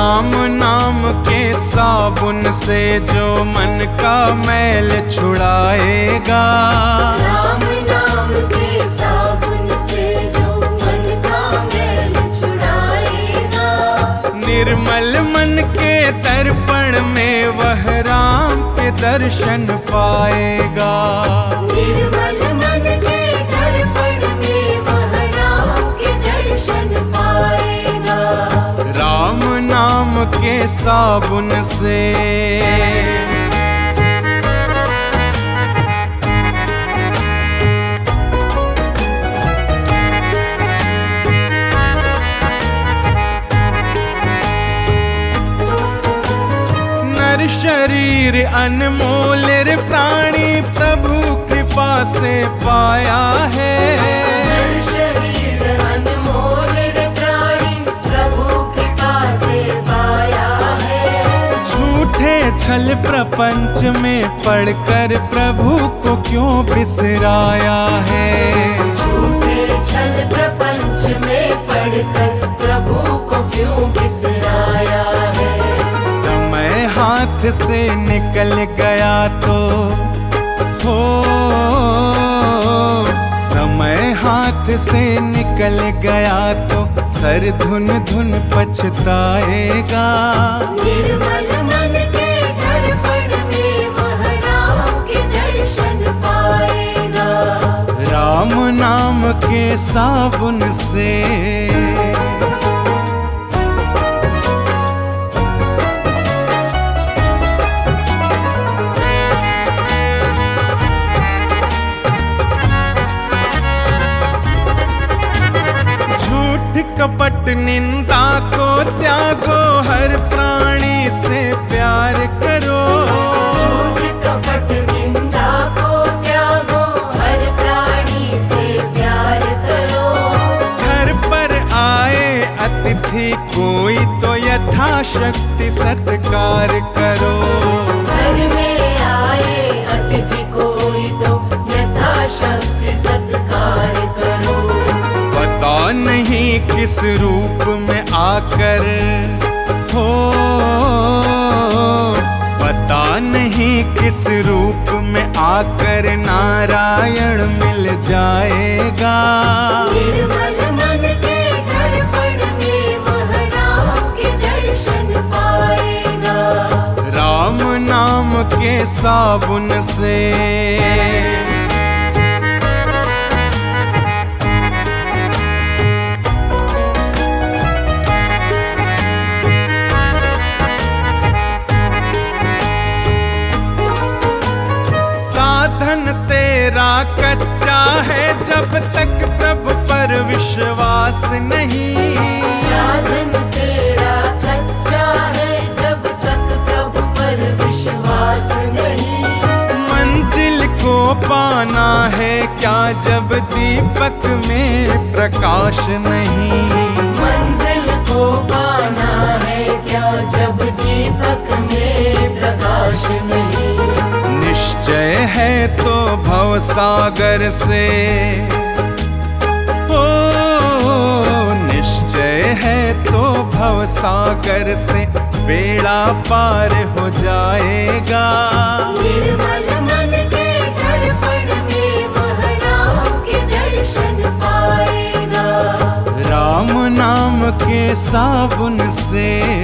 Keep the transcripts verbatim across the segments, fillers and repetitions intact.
राम नाम के साबुन से जो मन का मैल छुड़ाएगा, राम नाम के साबुन से जो मन का मैल छुड़ाएगा। निर्मल मन के दर्पण में वह राम के दर्शन पाएगा। निर्मल मन के दर्पण में वह राम के दर्शन पाएगा। राम नाम के साबुन से नर शरीर अनमोल रे प्राणी प्रभु कृपा से पाया है। नर शरीर अनमोल रे प्राणी प्रभु कृपा से पाया है। झूठे छल प्रपंच में पढ़कर प्रभु को क्यों बिसराया है। झूठे छल प्रपंच में पढ़कर प्रभु को क्यों बिसराया है। समय हाथ से निकल गया तो हो, समय हाथ से निकल गया तो सर धुन धुन पछताएगा। निर्मल मन के दर्पण में वह राम के दर्शन पाएगा। राम नाम के साबुन से कपट निंदा को त्यागो, हर प्राणी से प्यार करो। झूठ कपट निंदा को त्यागो, हर प्राणी से प्यार करो। घर पर आए अतिथि कोई तो यथाशक्ति सत्कार करो। घर में आए अतिथि कोई तो यथाशक्ति सत्कार करो। पता नहीं किस रूप में आकर हो, पता नहीं किस रूप में आकर नारायण मिल जाएगा। निर्मल मन के दर्पण में वह राम के दर्शन पाएगा। राम नाम के साबुन से साधन तेरा कच्चा है जब तक प्रभु पर विश्वास नहीं। साधन तेरा कच्चा है जब तक प्रभु पर विश्वास नहीं। मंजिल को पाना है क्या जब दीपक में प्रकाश नहीं। मंजिल को पाना है क्या जब दीपक में प्रकाश नहीं। निश्चय है तो भव सागर से ओ, निश्चय है तो भव सागर से बेड़ा पार हो जाएगा। निर्मल मन के दर्पण में वह राम के दर्शन पाएगा। राम नाम के साबुन से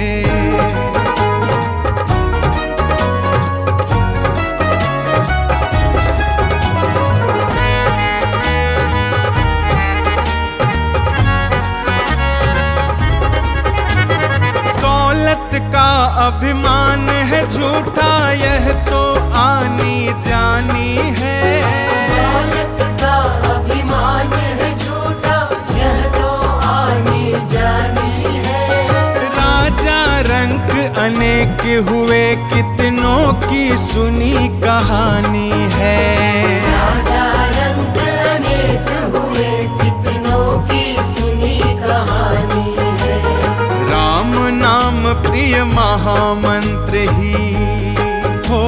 का अभिमान है झूठा, यह तो आनी जानी है। दौलत का अभिमान है झूठा, यह तो आनी जानी है। राजा रंक अनेक हुए कितनों की सुनी कहानी है। राजा रंक अनेक हुए कितनों की सुनी कहानी है। राम नाम प्रिय महामंत्र ही हो,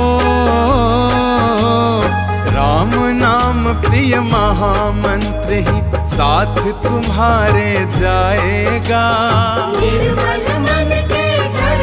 राम नाम प्रिय महामंत्र ही साथ तुम्हारे जाएगा। निर्मल मन के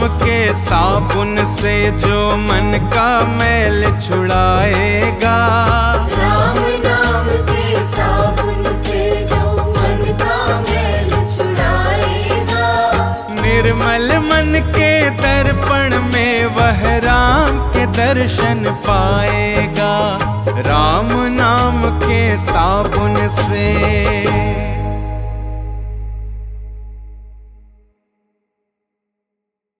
के साबुन से जो मन का मैल छुड़ाएगा, राम नाम के साबुन से जो मन का मैल छुड़ाएगा, निर्मल मन के दर्पण में वह राम के दर्शन पाएगा, राम नाम के साबुन से।